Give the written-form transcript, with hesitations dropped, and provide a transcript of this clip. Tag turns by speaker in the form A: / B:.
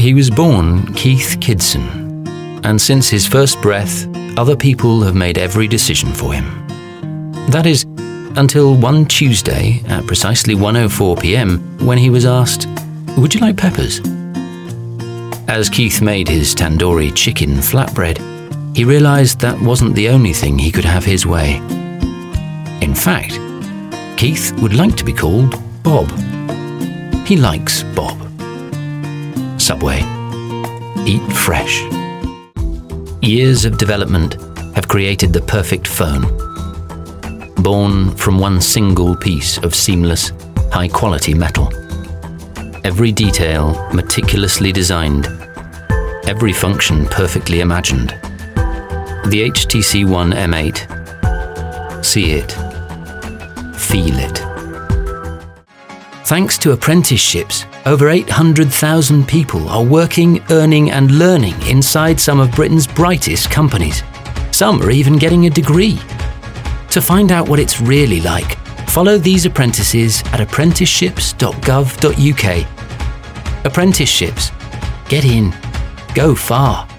A: He was born Keith Kidson, and since his first breath, other people have made every decision for him. That is, until one Tuesday at precisely 1:04 p.m. when he was asked, "Would you like peppers?" As Keith made his tandoori chicken flatbread, he realized that wasn't the only thing he could have his way. In fact, Keith would like to be called Bob. He likes Bob. Subway. Eat fresh. Years of development have created the perfect phone. Born from one single piece of seamless, high-quality metal. Every detail meticulously designed. Every function perfectly imagined. The HTC One M8. See it. Feel it. Thanks to apprenticeships, over 800,000 people are working, earning and learning inside some of Britain's brightest companies. Some are even getting a degree. To find out what it's really like, follow these apprentices at apprenticeships.gov.uk. Apprenticeships. Get in. Go far.